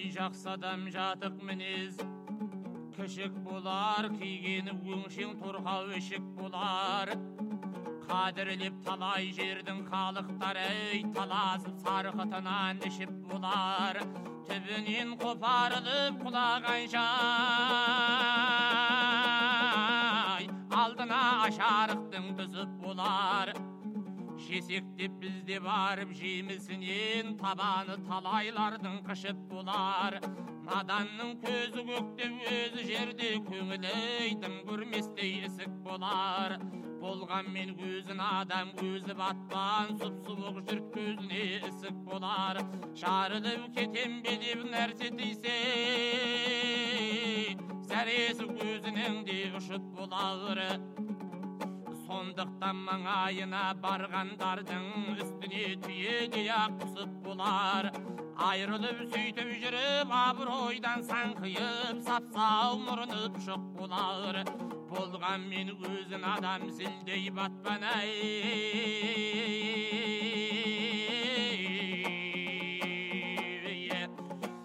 жақсы адам жатық мінез кішік болар, кигені өңшең торқау ішік болар. Қадірлеп талай жердің халықтары таласып сарқытынан ішіп болар. Түбінен қопарылып құлағанша алдына ашарықтың түсіп болар. Жесек деп бізде барып жемісінен табаны талайлардың қышып болар. Наданның көзі көкте өзі жерде көңілі дым көрместей ісік болар. Болғанмен өзін адам өзі батпан сұп-суық жұрт көзіне ісік болар. Жарылып кетем бе деп нәрсе тисе зәресі көзінің де ұшып болар. Сондықтан маңайына барғандардың үстіне түйедей-ақ құсып болар. Айрылып сөйтіп жүріп абыройдан саңқиып сапсау мұрынып шық болар. Болғанмен өзін адам зілдей батпан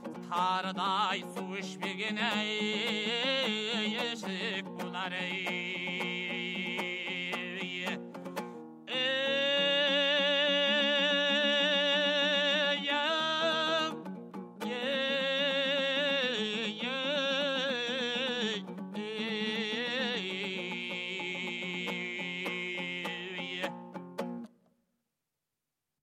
тарыдай су ішпеген ішік болар.